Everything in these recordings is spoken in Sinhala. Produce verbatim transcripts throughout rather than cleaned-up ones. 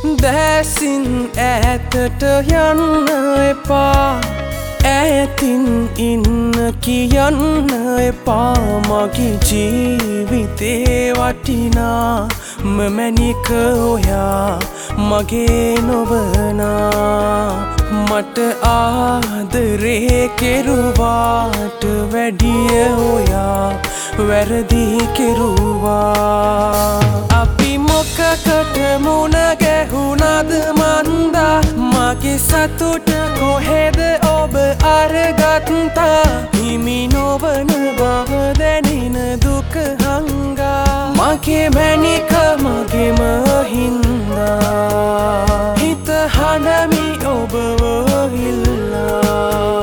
දැසින් ඈතට යන්න එපා ඈතින් ඉන්න කියන්න එපා මගේ ජීවිතේ වටිනා මමැනික ඔයා මගේ නොවනා මට ආදරේ කෙරුවාට වැඩිය ඔයා වැරදි කෙරුවා අපි මොකකට මුණ ගැහුණද මන්දා මගේ සතුට කොහෙද ඔබ අරගත්තා හිමි නොවන බව දැනෙන දුක හංගා මගේ මැනික මගේම හින්දා හිත හඬමි ඔබව ඉල්ලා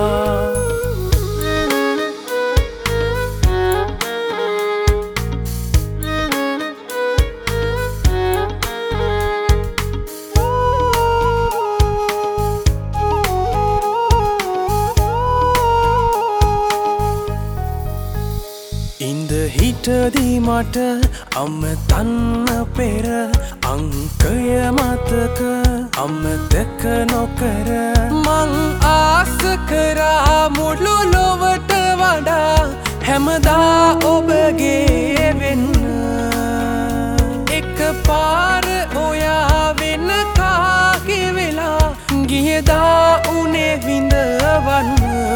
ඉඳ හිටදී මට අමතන්න පෙර අංකය මතක අමතක නොකර මං ආස කරා මුළු ලොවට වඩා හැමදා ඔබගේ වෙන්න එක පාර ඔයා වෙන කාගේ වෙලා ගියදා උනේ විඳවන්න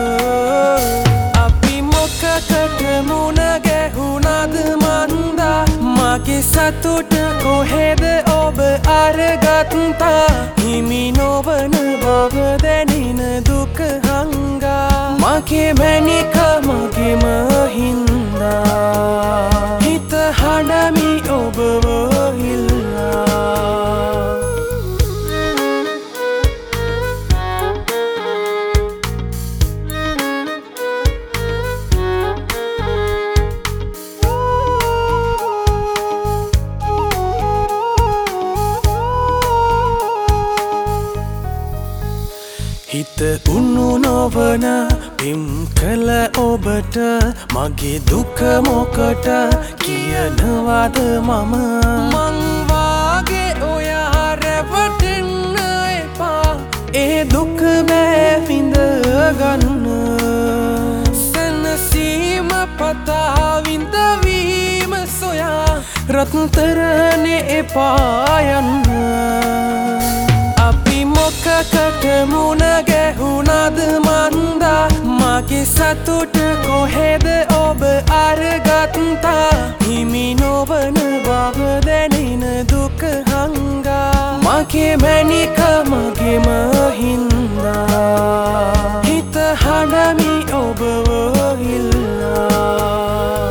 මොකකට මුණ ගැහුණද මන්දා මගේ සතුට කොහෙද ඔබ අරගත්තා හිමි නොවන බව දැනෙන දුක හංගා මගේ මැනික මගේම හින්දා හිත හඬමි ඔබව ඉල්ලා හිත උණු නොවන පිම් කළ ඔබට මගේ දුක මොකට කියනවද මම මං වාගේ ඔයා රැවටෙන්න එපා ඒ දුක බෑ විඳ ගන්න සැනසීම පතා විඳවීම සොයා රත්තරනේ එපා යන්න මොකකට මුණ ගැහුණද මන්දා මගේ සතුට කොහෙද ඔබ අරගත්තා හිමි නොවන බව දැනෙන දුක හංගා මගේ මැනික මගේම හින්දා හිත හඬමි ඔබව ඉල්ලා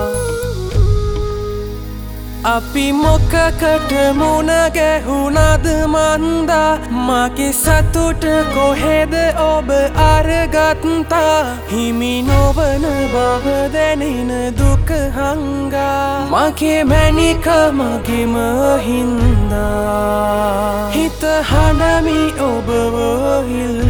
අපි මොකකට මුණ ගැහුණද මන්දා මගේ සතුට කොහෙද ඔබ අරගත්තා හිමි නොවන බව දැනෙන දුක හංගා මගේ මැනික මගේම හින්දා හිත හඬමි ඔබව ඉල්ලා